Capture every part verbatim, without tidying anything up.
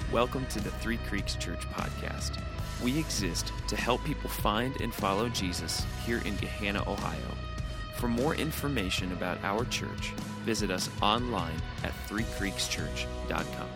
Welcome to the Three Creeks Church podcast. We exist to help people find and follow Jesus here in Gahanna, Ohio. For more information about our church, visit us online at three creeks church dot com.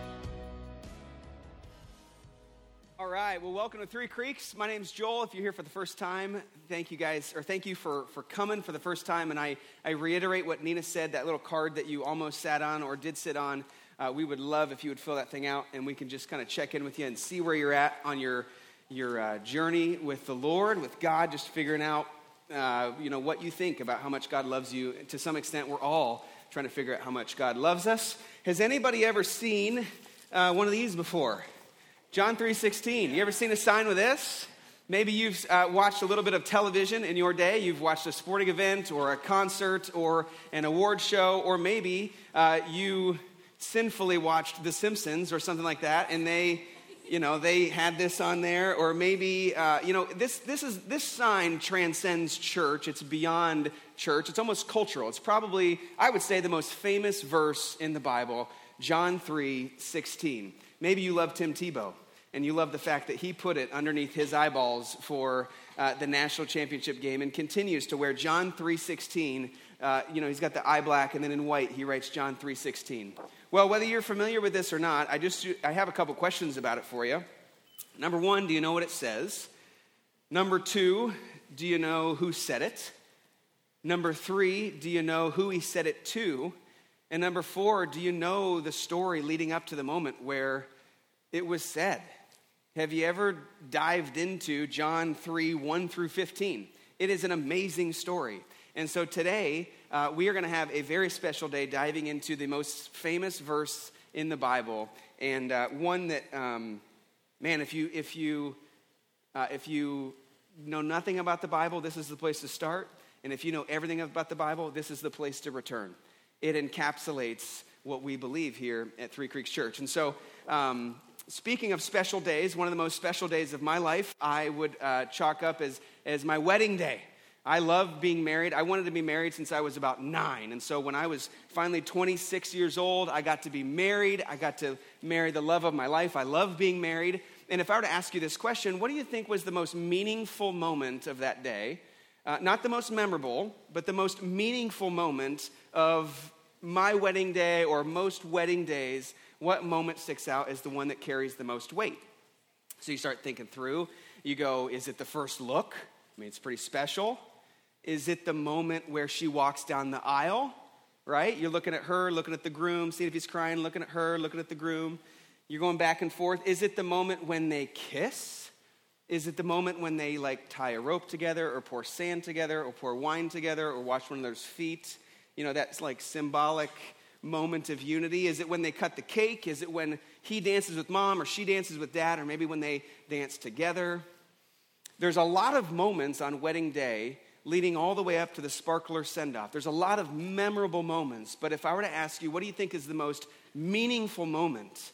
All right, well, welcome to Three Creeks. My name's Joel. If you're here for the first time, thank you guys, or thank you for, for coming for the first time. And I, I reiterate what Nina said, that little card that you almost sat on or did sit on. Uh, we would love if you would fill that thing out, and we can just kind of check in with you and see where you're at on your your uh, journey with the Lord, with God, just figuring out, uh, you know, what you think about how much God loves you. To some extent, we're all trying to figure out how much God loves us. Has anybody ever seen uh, one of these before? John three sixteen. You ever seen a sign with this? Maybe you've uh, watched a little bit of television in your day. You've watched a sporting event or a concert or an award show, or maybe uh, you sinfully watched The Simpsons or something like that, and they, you know, they had this on there. Or maybe, uh, you know, this this is this sign transcends church. It's beyond church. It's almost cultural. It's probably, I would say, the most famous verse in the Bible, John three sixteen. Maybe you love Tim Tebow, and you love the fact that he put it underneath his eyeballs for uh, the national championship game, and continues to wear John three sixteen. Uh, you know, he's got the eye black, and then in white he writes John three sixteen. Well, whether you're familiar with this or not, I just I have a couple questions about it for you. Number one, do you know what it says? Number two, do you know who said it? Number three, do you know who he said it to? And number four, do you know the story leading up to the moment where it was said? Have you ever dived into John three, one through fifteen? It is an amazing story. And so today, uh, we are going to have a very special day diving into the most famous verse in the Bible, and uh, one that, um, man, if you if you uh, if you know nothing about the Bible, this is the place to start. And if you know everything about the Bible, this is the place to return. It encapsulates what we believe here at Three Creeks Church. And so, um, speaking of special days, one of the most special days of my life, I would uh, chalk up as as my wedding day. I love being married. I wanted to be married since I was about nine. And so when I was finally twenty-six years old, I got to be married. I got to marry the love of my life. I love being married. And if I were to ask you this question, what do you think was the most meaningful moment of that day? Uh, not the most memorable, but the most meaningful moment of my wedding day or most wedding days. What moment sticks out as the one that carries the most weight? So you start thinking through. You go, is it the first look? I mean, it's pretty special. Is it the moment where she walks down the aisle, right? You're looking at her, looking at the groom, seeing if he's crying, looking at her, looking at the groom. You're going back and forth. Is it the moment when they kiss? Is it the moment when they, like, tie a rope together or pour sand together or pour wine together or wash one another's feet? You know, that's, like, symbolic moment of unity. Is it when they cut the cake? Is it when he dances with mom or she dances with dad, or maybe when they dance together? There's a lot of moments on wedding day leading all the way up to the sparkler send-off. There's a lot of memorable moments, but if I were to ask you, what do you think is the most meaningful moment?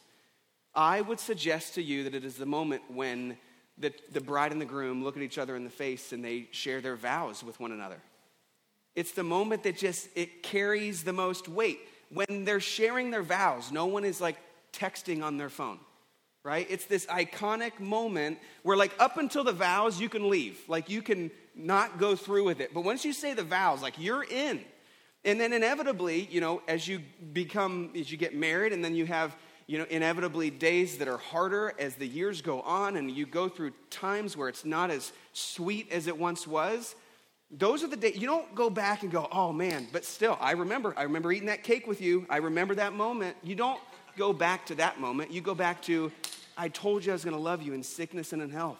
I would suggest to you that it is the moment when the, the bride and the groom look at each other in the face and they share their vows with one another. It's the moment that just, it carries the most weight. When they're sharing their vows, no one is like texting on their phone. Right? It's this iconic moment where, like, up until the vows, you can leave. Like, you can not go through with it. But once you say the vows, like, you're in. And then inevitably, you know, as you become, as you get married, and then you have, you know, inevitably days that are harder as the years go on, and you go through times where it's not as sweet as it once was. Those are the days, you don't go back and go, oh, man, but still, I remember. I remember eating that cake with you. I remember that moment. You don't go back to that moment. You go back to, I told you I was going to love you in sickness and in health.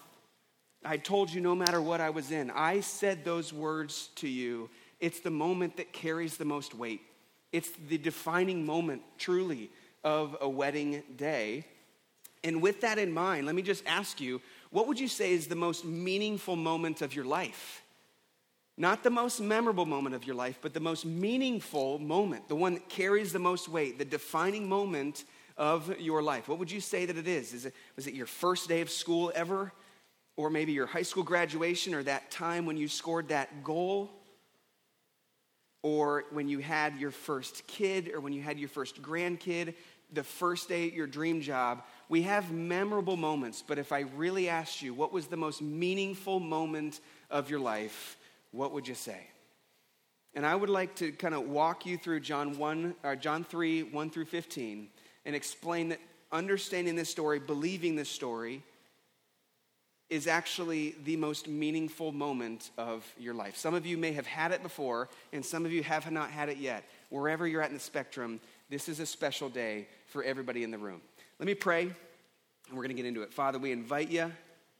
I told you no matter what I was in. I said those words to you. It's the moment that carries the most weight. It's the defining moment, truly, of a wedding day. And with that in mind, let me just ask you, what would you say is the most meaningful moment of your life? Not the most memorable moment of your life, but the most meaningful moment, the one that carries the most weight, the defining moment of your life. What would you say that it is? Is it was it your first day of school ever? Or maybe your high school graduation, or that time when you scored that goal? Or when you had your first kid, or when you had your first grandkid? the first day at your dream job. We have memorable moments, but if I really asked you, what was the most meaningful moment of your life, what would you say? And I would like to kind of walk you through John one, or John three, one through fifteen, and explain that understanding this story, believing this story, is actually the most meaningful moment of your life. Some of you may have had it before, and some of you have not had it yet. Wherever you're at in the spectrum, this is a special day for everybody in the room. Let me pray, and we're going to get into it. Father, we invite you.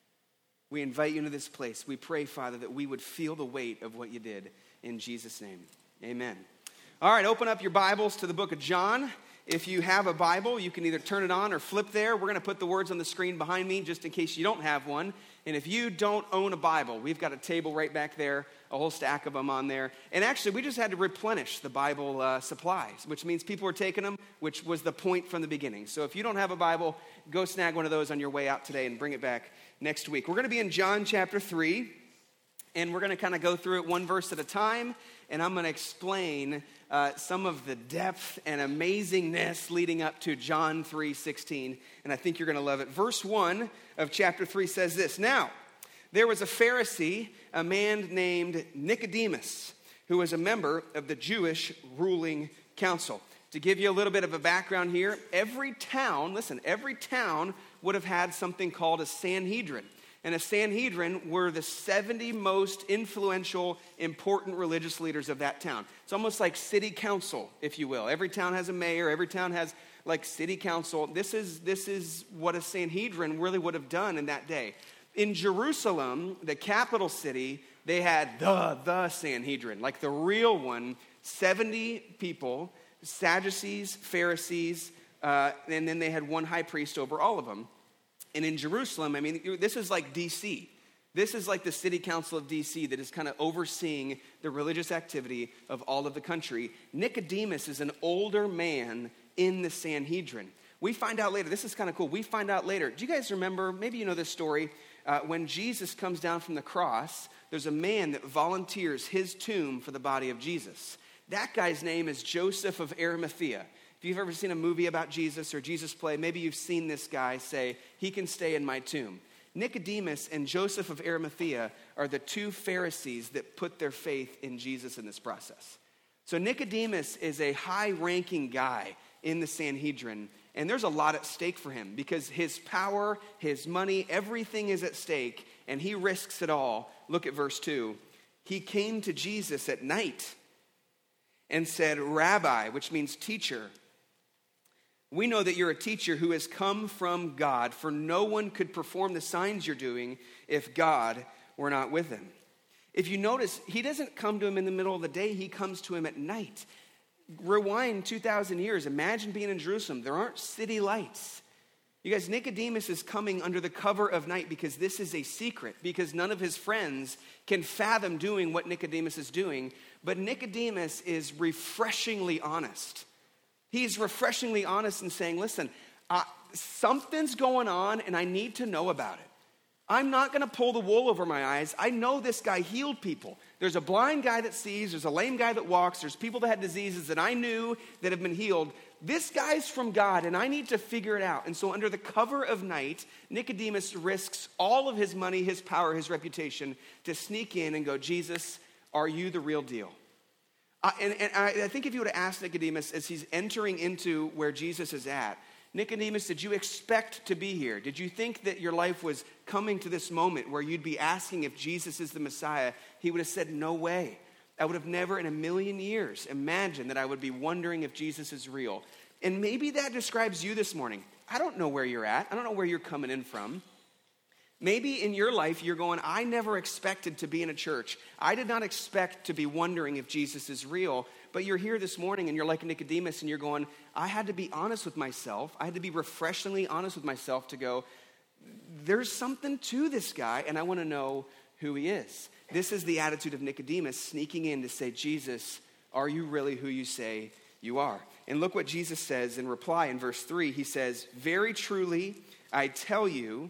We invite you into this place. We pray, Father, that we would feel the weight of what you did. In Jesus' name, amen. All right, open up your Bibles to the book of John. If you have a Bible, you can either turn it on or flip there. We're going to put the words on the screen behind me just in case you don't have one. And if you don't own a Bible, we've got a table right back there, a whole stack of them on there. And actually, we just had to replenish the Bible uh, supplies, which means people were taking them, which was the point from the beginning. So if you don't have a Bible, go snag one of those on your way out today and bring it back next week. We're going to be in John chapter three. And we're going to kind of go through it one verse at a time, and I'm going to explain uh, some of the depth and amazingness leading up to John three sixteen, and I think you're going to love it. Verse one of chapter three says this: Now, there was a Pharisee, a man named Nicodemus, who was a member of the Jewish ruling council. To give you a little bit of a background here, every town, listen, every town would have had something called a Sanhedrin. And a Sanhedrin were the seventy most influential, important religious leaders of that town. It's almost like city council, if you will. Every town has a mayor. Every town has like city council. This is, this is what a Sanhedrin really would have done in that day. In Jerusalem, the capital city, they had the, the Sanhedrin, like the real one, seventy people, Sadducees, Pharisees, uh, and then they had one high priest over all of them. And in Jerusalem, I mean, this is like D C. This is like the city council of D C that is kind of overseeing the religious activity of all of the country. Nicodemus is an older man in the Sanhedrin. We find out later, this is kind of cool, we find out later, do you guys remember, maybe you know this story, uh, when Jesus comes down from the cross, there's a man that volunteers his tomb for the body of Jesus. That guy's name is Joseph of Arimathea. If you've ever seen a movie about Jesus or Jesus play, maybe you've seen this guy say, he can stay in my tomb. Nicodemus and Joseph of Arimathea are the two Pharisees that put their faith in Jesus in this process. So Nicodemus is a high-ranking guy in the Sanhedrin, and there's a lot at stake for him because his power, his money, everything is at stake, and he risks it all. Look at verse two. He came to Jesus at night and said, Rabbi, which means teacher, we know that you're a teacher who has come from God, for no one could perform the signs you're doing if God were not with him. If you notice, he doesn't come to him in the middle of the day, he comes to him at night. Rewind two thousand years, imagine being in Jerusalem. There aren't city lights. You guys, Nicodemus is coming under the cover of night because this is a secret, because none of his friends can fathom doing what Nicodemus is doing. But Nicodemus is refreshingly honest. He's refreshingly honest in saying, listen, uh, something's going on and I need to know about it. I'm not going to pull the wool over my eyes. I know this guy healed people. There's a blind guy that sees. There's a lame guy that walks. There's people that had diseases that I knew that have been healed. This guy's from God and I need to figure it out. And so under the cover of night, Nicodemus risks all of his money, his power, his reputation to sneak in and go, Jesus, are you the real deal? Uh, and and I, I think if you would have asked Nicodemus as he's entering into where Jesus is at, Nicodemus, did you expect to be here? Did you think that your life was coming to this moment where you'd be asking if Jesus is the Messiah? He would have said, no way. I would have never in a million years imagined that I would be wondering if Jesus is real. And maybe that describes you this morning. I don't know where you're at. I don't know where you're coming in from. Maybe in your life, you're going, I never expected to be in a church. I did not expect to be wondering if Jesus is real. But you're here this morning and you're like Nicodemus and you're going, I had to be honest with myself. I had to be refreshingly honest with myself to go, there's something to this guy and I want to know who he is. This is the attitude of Nicodemus sneaking in to say, Jesus, are you really who you say you are? And look what Jesus says in reply in verse three. He says, very truly, I tell you,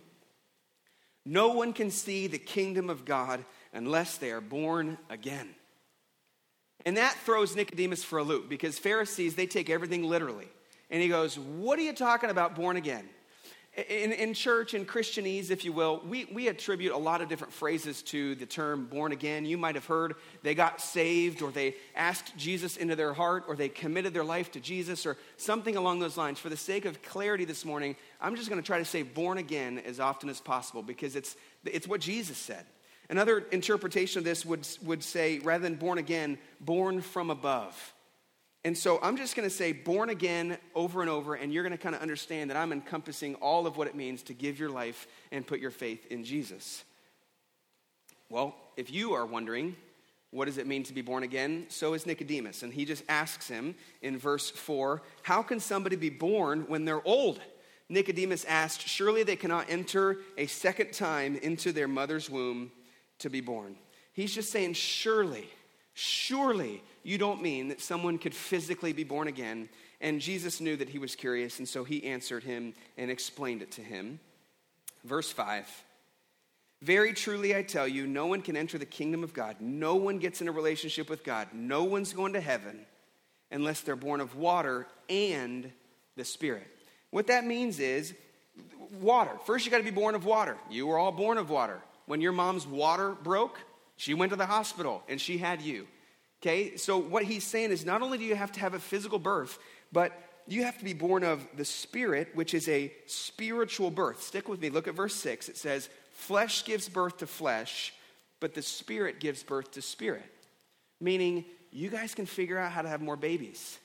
no one can see the kingdom of God unless they are born again. And that throws Nicodemus for a loop because Pharisees, they take everything literally. And he goes, what are you talking about, born again? In, in church, in Christianese, if you will, we, we attribute a lot of different phrases to the term born again. You might have heard they got saved, or they asked Jesus into their heart, or they committed their life to Jesus, or something along those lines. For the sake of clarity this morning, I'm just going to try to say born again as often as possible, because it's, it's what Jesus said. Another interpretation of this would, would say, rather than born again, born from above. And so I'm just going to say born again over and over, and you're going to kind of understand that I'm encompassing all of what it means to give your life and put your faith in Jesus. Well, if you are wondering, what does it mean to be born again? So is Nicodemus, and he just asks him in verse four, how can somebody be born when they're old? Nicodemus asked, surely they cannot enter a second time into their mother's womb to be born. He's just saying, surely, surely you don't mean that someone could physically be born again. And Jesus knew that he was curious, and so he answered him and explained it to him. Verse five, very truly I tell you, no one can enter the kingdom of God. No one gets in a relationship with God. No one's going to heaven unless they're born of water and the Spirit. What that means is water. First, you got to be born of water. You were all born of water. When your mom's water broke, she went to the hospital and she had you. Okay, so what he's saying is not only do you have to have a physical birth, but you have to be born of the Spirit, which is a spiritual birth. Stick with me. Look at verse six. It says, flesh gives birth to flesh, but the Spirit gives birth to spirit. Meaning, you guys can figure out how to have more babies.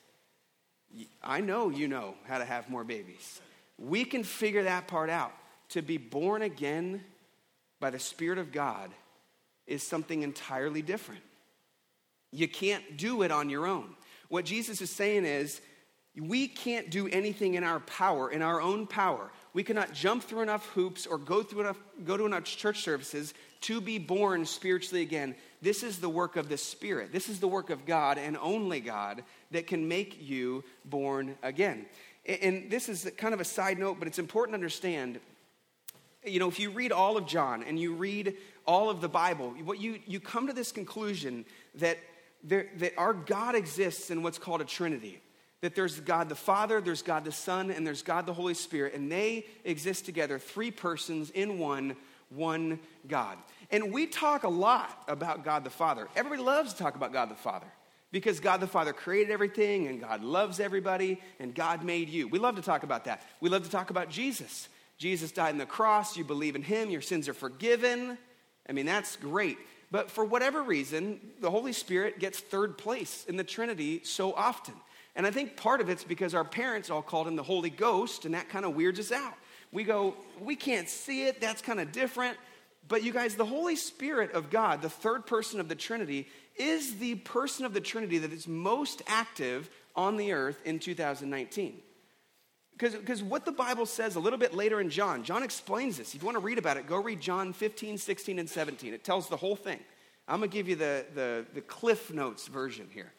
I know you know how to have more babies. We can figure that part out. To be born again by the Spirit of God is something entirely different. You can't do it on your own. What Jesus is saying is, we can't do anything in our power, in our own power. We cannot jump through enough hoops or go through enough, go to enough church services to be born spiritually again. This is the work of the Spirit. This is the work of God and only God that can make you born again. And this is kind of a side note, but it's important to understand. You know, if you read all of John and you read all of the Bible, what you, you come to this conclusion that There, that our God exists in what's called a Trinity. That there's God the Father, there's God the Son, and there's God the Holy Spirit. And they exist together, three persons in one, one God. And we talk a lot about God the Father. Everybody loves to talk about God the Father. Because God the Father created everything, and God loves everybody, and God made you. We love to talk about that. We love to talk about Jesus. Jesus died on the cross, you believe in him, your sins are forgiven. I mean, that's great. But for whatever reason, the Holy Spirit gets third place in the Trinity so often. And I think part of it's because our parents all called him the Holy Ghost, and that kind of weirds us out. We go, we can't see it, that's kind of different. But you guys, the Holy Spirit of God, the third person of the Trinity, is the person of the Trinity that is most active on the earth in two thousand nineteen. Because, because what the Bible says a little bit later in John, John explains this. If you want to read about it, go read John fifteen, sixteen, and seventeen. It tells the whole thing. I'm going to give you the, the, the Cliff Notes version here.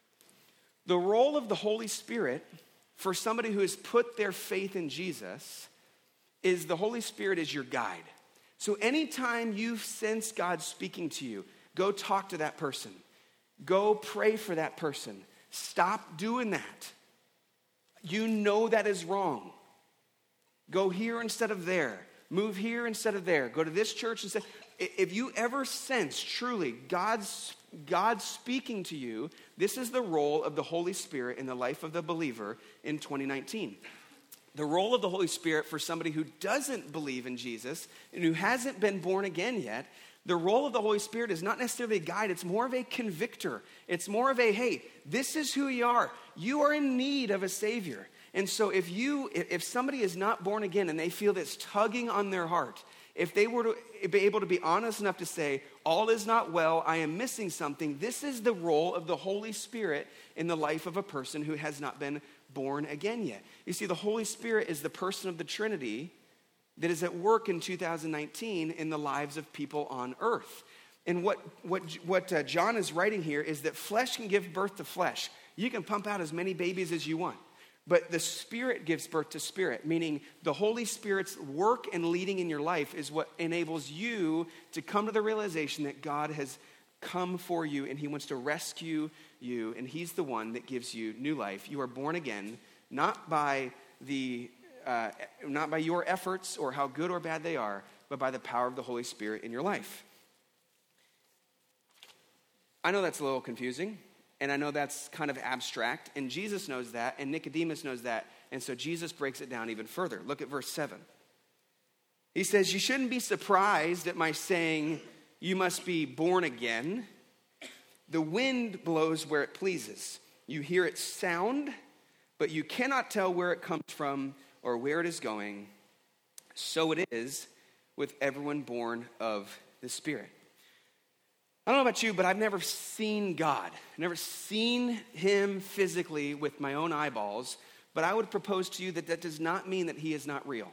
The role of the Holy Spirit for somebody who has put their faith in Jesus is the Holy Spirit is your guide. So anytime you sense God speaking to you, go talk to that person. Go pray for that person. Stop doing that. You know that is wrong. Go here instead of there. Move here instead of there. Go to this church instead. If you ever sense truly God's, God speaking to you, this is the role of the Holy Spirit in the life of the believer in twenty nineteen. The role of the Holy Spirit for somebody who doesn't believe in Jesus and who hasn't been born again yet, the role of the Holy Spirit is not necessarily a guide. It's more of a convictor. It's more of a, hey, this is who you are. You are in need of a Savior. And so if you, if somebody is not born again and they feel this tugging on their heart, if they were to be able to be honest enough to say, all is not well, I am missing something, this is the role of the Holy Spirit in the life of a person who has not been born again yet. You see, the Holy Spirit is the person of the Trinity that is at work in two thousand nineteen in the lives of people on earth. And what, what, what uh, John is writing here is that flesh can give birth to flesh. You can pump out as many babies as you want. But the Spirit gives birth to spirit, meaning the Holy Spirit's work and leading in your life is what enables you to come to the realization that God has come for you and he wants to rescue you, and he's the one that gives you new life. You are born again not by the uh, not by your efforts or how good or bad they are, but by the power of the Holy Spirit in your life. I know that's a little confusing, and I know that's kind of abstract, and Jesus knows that, and Nicodemus knows that, and so Jesus breaks it down even further. Look at verse seven. He says, "You shouldn't be surprised at my saying, you must be born again. The wind blows where it pleases. You hear its sound, but you cannot tell where it comes from or where it is going. So it is with everyone born of the Spirit." I don't know about you, but I've never seen God. I've never seen him physically with my own eyeballs, but I would propose to you that that does not mean that he is not real.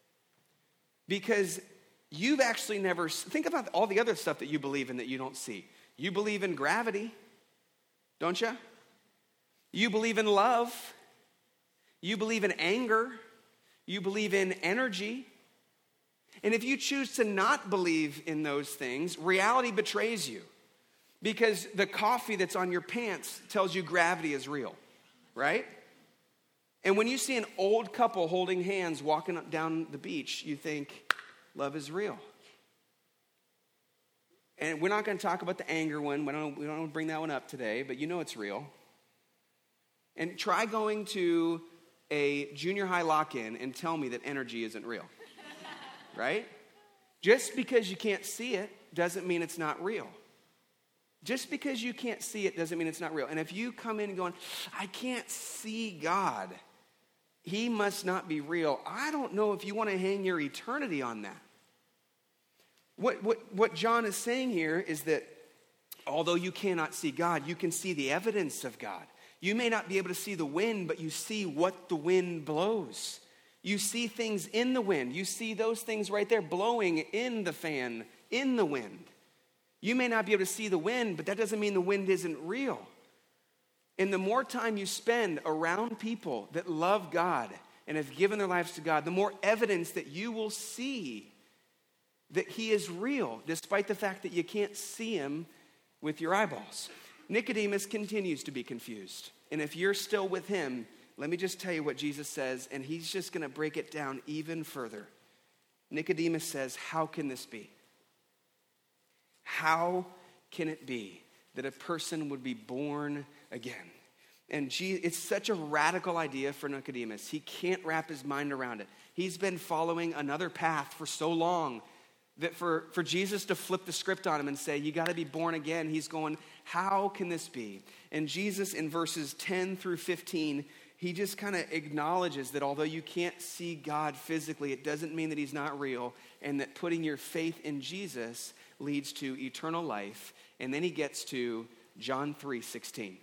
Because you've actually never, think about all the other stuff that you believe in that you don't see. You believe in gravity, don't you? You believe in love. You believe in anger. You believe in energy. And if you choose to not believe in those things, reality betrays you. Because the coffee that's on your pants tells you gravity is real, right? And when you see an old couple holding hands walking up down the beach, you think love is real. And we're not going to talk about the anger one. We don't, we don't bring that one up today, but you know it's real. And try going to a junior high lock-in and tell me that energy isn't real. Right? Just because you can't see it doesn't mean it's not real. Just because you can't see it doesn't mean it's not real. And if you come in going, I can't see God, he must not be real. I don't know if you want to hang your eternity on that. What, what, what John is saying here is that although you cannot see God, you can see the evidence of God. You may not be able to see the wind, but you see what the wind blows. You see things in the wind. You see those things right there blowing in the fan, in the wind. You may not be able to see the wind, but that doesn't mean the wind isn't real. And the more time you spend around people that love God and have given their lives to God, the more evidence that you will see that he is real, despite the fact that you can't see him with your eyeballs. Nicodemus continues to be confused. And if you're still with him, let me just tell you what Jesus says, and he's just going to break it down even further. Nicodemus says, how can this be? How can it be that a person would be born again? And it's such a radical idea for Nicodemus. He can't wrap his mind around it. He's been following another path for so long that for, for Jesus to flip the script on him and say, you got to be born again, he's going, how can this be? And Jesus in verses ten through fifteen, he just kind of acknowledges that although you can't see God physically, it doesn't mean that he's not real, and that putting your faith in Jesus leads to eternal life. And then he gets to John three sixteen.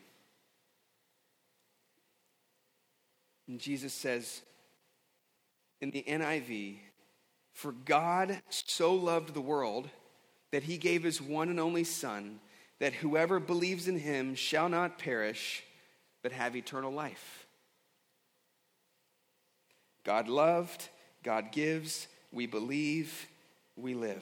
And Jesus says in the N I V, "For God so loved the world that he gave his one and only Son, that whoever believes in him shall not perish, but have eternal life." God loved, God gives, we believe, we live.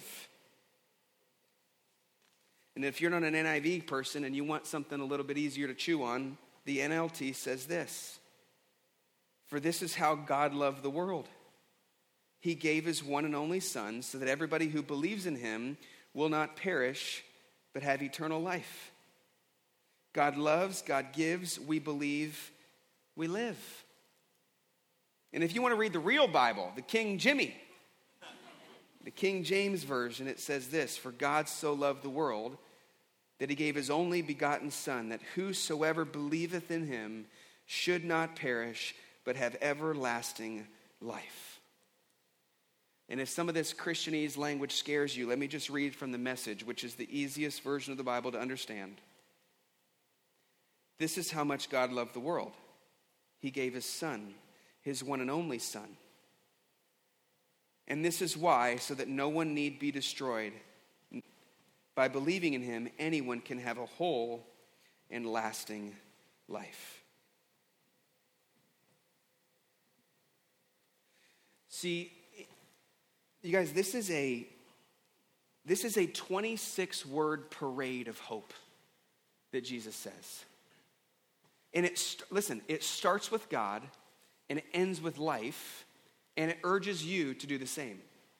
And if you're not an N I V person and you want something a little bit easier to chew on, the N L T says this: "For this is how God loved the world. He gave his one and only Son so that everybody who believes in him will not perish, but have eternal life." God loves, God gives, we believe, we live. And if you want to read the real Bible, the King Jimmy, the King James Version, it says this: "For God so loved the world that he gave his only begotten Son, that whosoever believeth in him should not perish, but have everlasting life." And if some of this Christianese language scares you, let me just read from the Message, which is the easiest version of the Bible to understand. "This is how much God loved the world. He gave his Son, his one and only Son. And this is why, so that no one need be destroyed. By believing in him, anyone can have a whole and lasting life." See, you guys, this is a this is a twenty-six word parade of hope that Jesus says. And it listen, it starts with God, and it ends with life, and it urges you to do the same.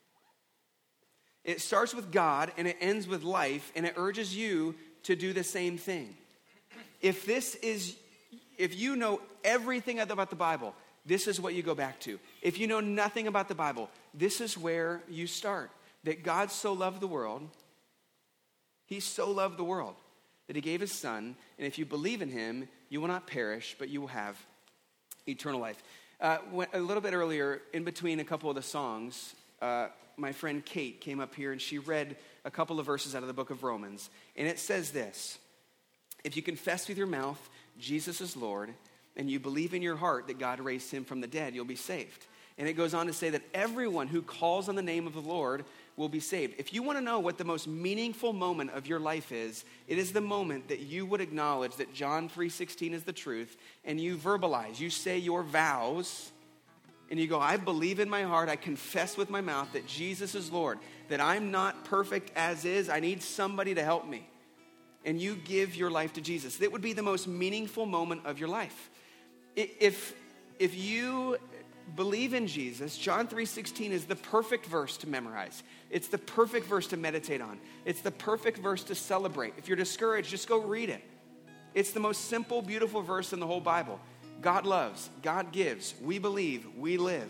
It starts with God, and it ends with life, and it urges you to do the same thing. If this is, if you know everything about the Bible, this is what you go back to. If you know nothing about the Bible, this is where you start. That God so loved the world, he so loved the world, that he gave his son, and if you believe in him, you will not perish, but you will have eternal life. Uh, when, a little bit earlier, in between a couple of the songs, uh, my friend Kate came up here and she read a couple of verses out of the book of Romans. And it says this: if you confess with your mouth Jesus is Lord, and you believe in your heart that God raised him from the dead, you'll be saved. And it goes on to say that everyone who calls on the name of the Lord will be saved. If you want to know what the most meaningful moment of your life is, it is the moment that you would acknowledge that John three sixteen is the truth, and you verbalize, you say your vows, and you go, I believe in my heart, I confess with my mouth that Jesus is Lord, that I'm not perfect as is, I need somebody to help me. And you give your life to Jesus. That would be the most meaningful moment of your life. If, if you believe in Jesus, John three sixteen is the perfect verse to memorize. It's the perfect verse to meditate on. It's the perfect verse to celebrate. If you're discouraged, just go read it. It's the most simple, beautiful verse in the whole Bible. God loves, God gives, we believe, we live.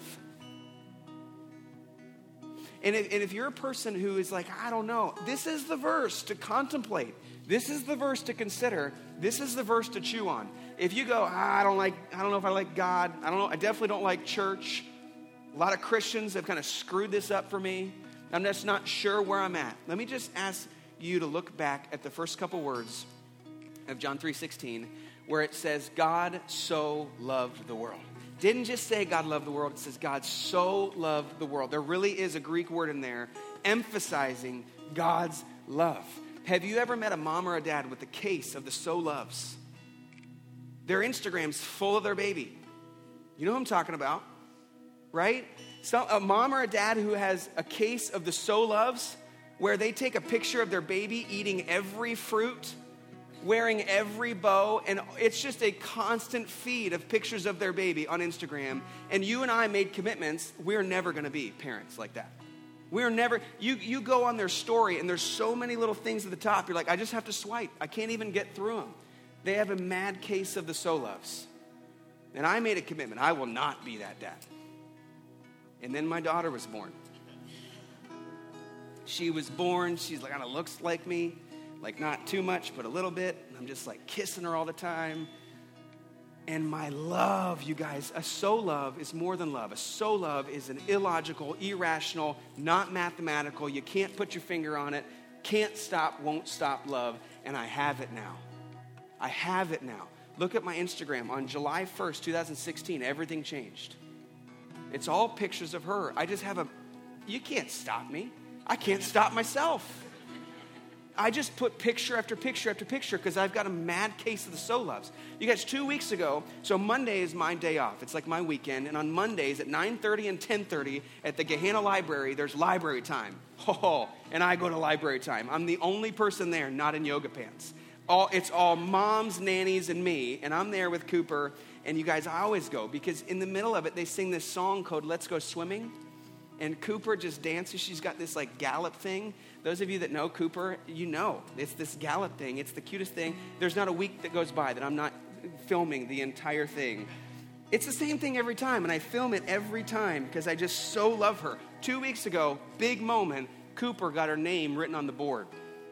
And if, and if you're a person who is like, I don't know, this is the verse to contemplate. This is the verse to consider. This is the verse to chew on. If you go, ah, I don't like, I don't know if I like God. I don't know. I definitely don't like church. A lot of Christians have kind of screwed this up for me. I'm just not sure where I'm at. Let me just ask you to look back at the first couple words of John three sixteen, where it says, God so loved the world. Didn't just say God loved the world. It says God so loved the world. There really is a Greek word in there emphasizing God's love. Have you ever met a mom or a dad with a case of the so loves? Their Instagram's full of their baby. You know who I'm talking about, right? So a mom or a dad who has a case of the so loves, where they take a picture of their baby eating every fruit, wearing every bow, and it's just a constant feed of pictures of their baby on Instagram. And you and I made commitments. We're never going to be parents like that. We're never, you, you go on their story and there's so many little things at the top. You're like, I just have to swipe. I can't even get through them. They have a mad case of the so loves. And I made a commitment. I will not be that dad. And then my daughter was born. She was born. She's like, kind of looks like me. Like not too much, but a little bit. And I'm just like kissing her all the time. And my love, you guys, a so love is more than love. A so love is an illogical, irrational, not mathematical. You can't put your finger on it. Can't stop, won't stop love. And I have it now. I have it now. Look at my Instagram. On July first, twenty sixteen, everything changed. It's all pictures of her. I just have a, you can't stop me. I can't stop myself. I just put picture after picture after picture because I've got a mad case of the so loves. You guys, two weeks ago, so Monday is my day off. It's like my weekend. And on Mondays at nine thirty and ten thirty at the Gehanna Library, there's library time. Oh, and I go to library time. I'm the only person there not in yoga pants. All, it's all moms, nannies, and me. And I'm there with Cooper. And you guys, I always go because in the middle of it, they sing this song called Let's Go Swimming. And Cooper just dances. She's got this like gallop thing. Those of you that know Cooper, you know. It's this gallop thing. It's the cutest thing. There's not a week that goes by that I'm not filming the entire thing. It's the same thing every time. And I film it every time because I just so love her. Two weeks ago, big moment, Cooper got her name written on the board.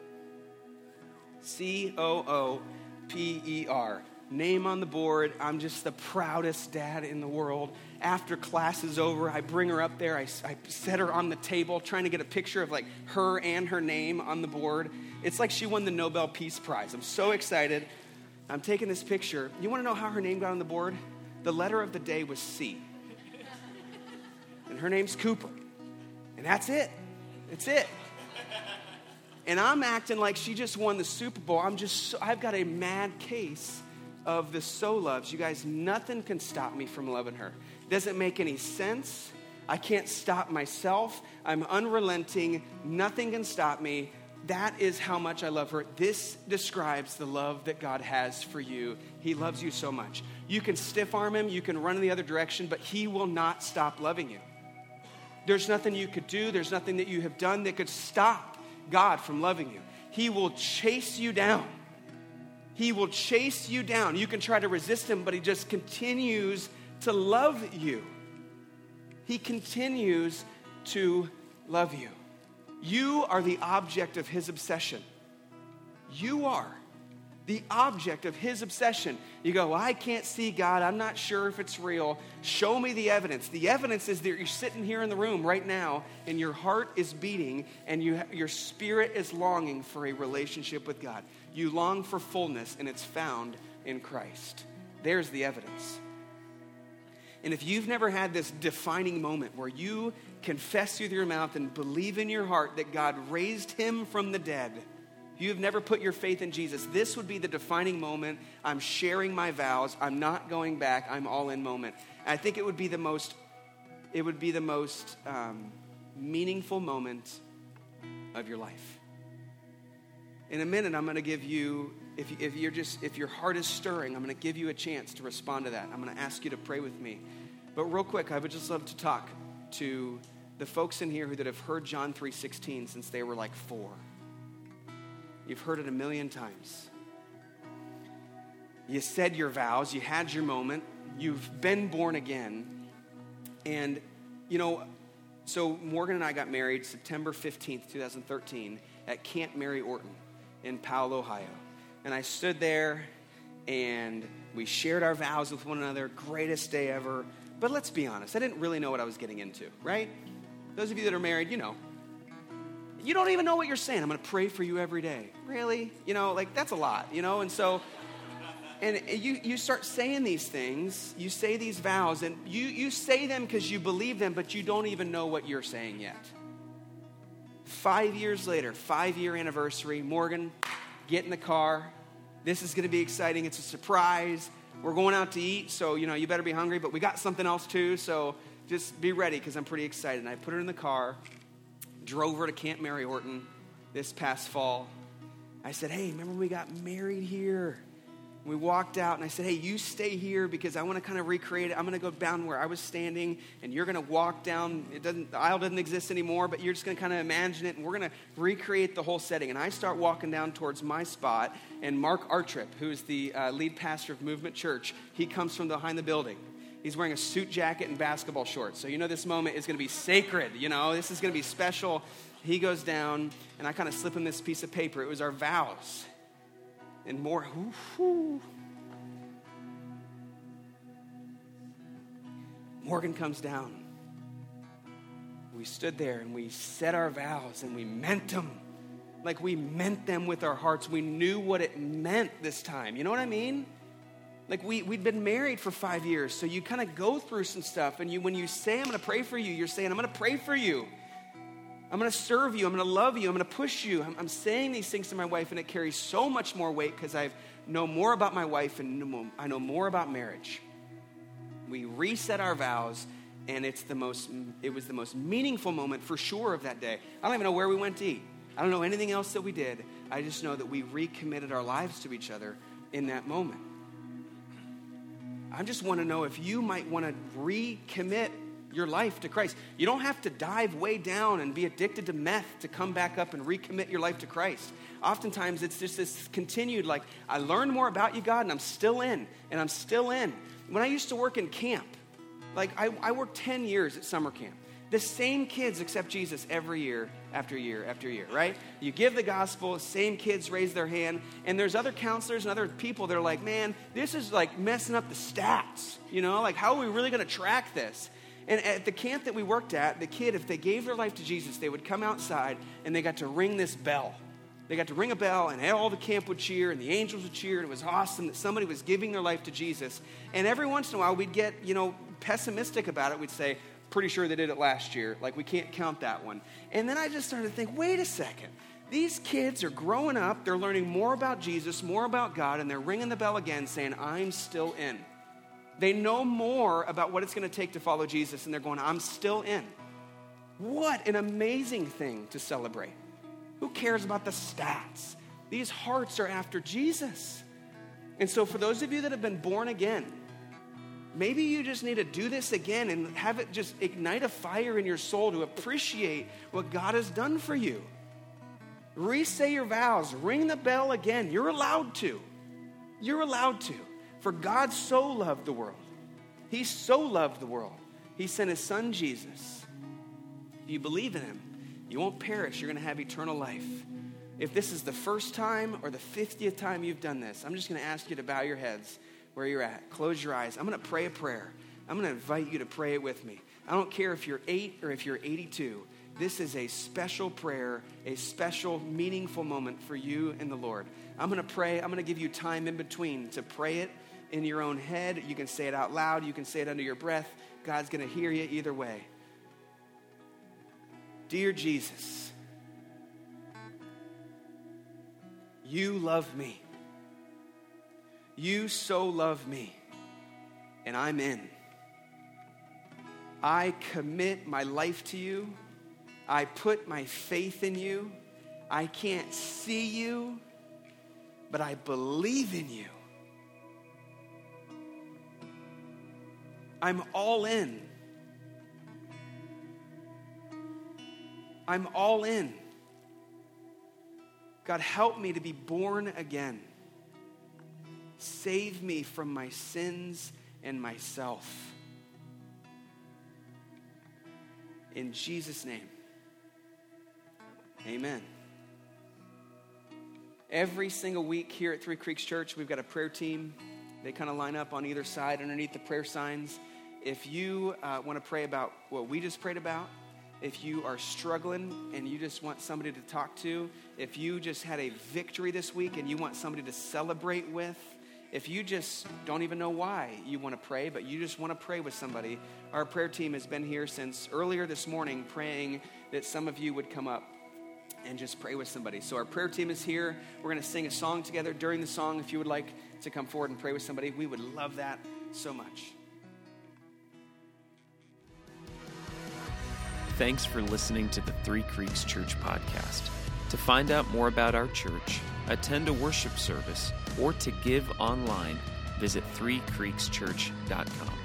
C O O P E R. Name on the board. I'm just the proudest dad in the world. After class is over, I bring her up there. I, I set her on the table trying to get a picture of like her and her name on the board. It's like she won the Nobel Peace Prize. I'm so excited. I'm taking this picture. You want to know how her name got on the board? The letter of the day was C. And her name's Cooper. And that's it. That's it. And I'm acting like she just won the Super Bowl. I'm just, so, I've got a mad case of the so loves. You guys, nothing can stop me from loving her. Doesn't make any sense. I can't stop myself. I'm unrelenting. Nothing can stop me. That is how much I love her. This describes the love that God has for you. He loves you so much. You can stiff arm him, you can run in the other direction, but he will not stop loving you. There's nothing you could do, there's nothing that you have done that could stop God from loving you. He will chase you down. He will chase you down. You can try to resist him, but he just continues to love you. He continues to love you. You are the object of his obsession. You are the object of his obsession. You go, well, I can't see God. I'm not sure if it's real. Show me the evidence. The evidence is that you're sitting here in the room right now and your heart is beating and you, your spirit is longing for a relationship with God. You long for fullness and it's found in Christ. There's the evidence. And if you've never had this defining moment where you confess with your mouth and believe in your heart that God raised him from the dead, if you have never put your faith in Jesus, this would be the defining moment. I'm sharing my vows. I'm not going back. I'm all in moment. And I think it would be the most, it would be the most um, meaningful moment of your life. In a minute, I'm going to give you, if, you, if you're just, if your heart is stirring, I'm going to give you a chance to respond to that. I'm going to ask you to pray with me. But real quick, I would just love to talk to the folks in here who that have heard John three sixteen since they were like four. You've heard it a million times. You said your vows, you had your moment, you've been born again. And, you know, so Morgan and I got married September fifteenth, twenty thirteen at Camp Mary Orton in Powell, Ohio. And I stood there and we shared our vows with one another, greatest day ever. But let's be honest, I didn't really know what I was getting into, right? Those of you that are married, you know. You don't even know what you're saying. I'm going to pray for you every day. Really? You know, like that's a lot, you know? And so, and you, you start saying these things, you say these vows, and you, you say them because you believe them, but you don't even know what you're saying yet. Five years later, five-year anniversary, Morgan, get in the car. This is going to be exciting. It's a surprise. We're going out to eat, so, you know, you better be hungry, but we got something else too, so just be ready because I'm pretty excited. And I put her in the car, drove her to Camp Mary Orton this past fall. I said, hey, remember when we got married here? We walked out, and I said, hey, you stay here because I want to kind of recreate it. I'm going to go down where I was standing, and you're going to walk down. It doesn't, the aisle doesn't exist anymore, but you're just going to kind of imagine it, and we're going to recreate the whole setting. And I start walking down towards my spot, and Mark Artrip, who is the uh, lead pastor of Movement Church, he comes from behind the building. He's wearing a suit jacket and basketball shorts. So you know this moment is going to be sacred. You know, this is going to be special. He goes down, and I kind of slip him this piece of paper. It was our vows. And more, whoo, Morgan comes down. We stood there and we said our vows and we meant them. Like we meant them with our hearts. We knew what it meant this time. You know what I mean? Like we, we'd been married for five years. So you kind of go through some stuff. And you, when you say, I'm going to pray for you, you're saying, I'm going to pray for you. I'm going to serve you. I'm going to love you. I'm going to push you. I'm, I'm saying these things to my wife, and it carries so much more weight because I know more about my wife and I know more about marriage. We reset our vows, and it's the most. It was the most meaningful moment for sure of that day. I don't even know where we went to eat. I don't know anything else that we did. I just know that we recommitted our lives to each other in that moment. I just want to know if you might want to recommit your life to Christ. You don't have to dive way down and be addicted to meth to come back up and recommit your life to Christ. Oftentimes it's just this continued, like, I learned more about you, God, and I'm still in, and I'm still in. When I used to work in camp, like I, I worked ten years at summer camp. The same kids accept Jesus every year after year after year, right? You give the gospel, same kids raise their hand, and there's other counselors and other people that are like, man, this is like messing up the stats, you know? Like, how are we really going to track this? And at the camp that we worked at, the kid, if they gave their life to Jesus, they would come outside and they got to ring this bell. They got to ring a bell, and all the camp would cheer, and the angels would cheer, and it was awesome that somebody was giving their life to Jesus. And every once in a while, we'd get, you know, pessimistic about it. We'd say, pretty sure they did it last year. Like, we can't count that one. And then I just started to think, wait a second. These kids are growing up. They're learning more about Jesus, more about God, and they're ringing the bell again saying, I'm still in. They know more about what it's going to take to follow Jesus, and they're going, I'm still in. What an amazing thing to celebrate. Who cares about the stats? These hearts are after Jesus. And so for those of you that have been born again, maybe you just need to do this again and have it just ignite a fire in your soul to appreciate what God has done for you. Re-say your vows. Ring the bell again. You're allowed to. You're allowed to. For God so loved the world. He so loved the world. He sent his son Jesus. If you believe in him, you won't perish. You're going to have eternal life. If this is the first time or the fiftieth time you've done this, I'm just going to ask you to bow your heads where you're at. Close your eyes. I'm going to pray a prayer. I'm going to invite you to pray it with me. I don't care if you're eight or if you're eighty-two. This is a special prayer, a special, meaningful moment for you and the Lord. I'm going to pray. I'm going to give you time in between to pray it in your own head. You can say it out loud. You can say it under your breath. God's going to hear you either way. Dear Jesus, you love me. You so love me, and I'm in. I commit my life to you. I put my faith in you. I can't see you, but I believe in you. I'm all in. I'm all in. God, help me to be born again. Save me from my sins and myself. In Jesus' name, amen. Every single week here at Three Creeks Church, we've got a prayer team. They kind of line up on either side underneath the prayer signs. If you uh, want to pray about what we just prayed about, if you are struggling and you just want somebody to talk to, if you just had a victory this week and you want somebody to celebrate with, if you just don't even know why you want to pray, but you just want to pray with somebody, our prayer team has been here since earlier this morning praying that some of you would come up and just pray with somebody. So our prayer team is here. We're going to sing a song together. During the song, if you would like to come forward and pray with somebody, we would love that so much. Thanks for listening to the Three Creeks Church podcast. To find out more about our church, attend a worship service, or to give online, visit three creeks church dot com.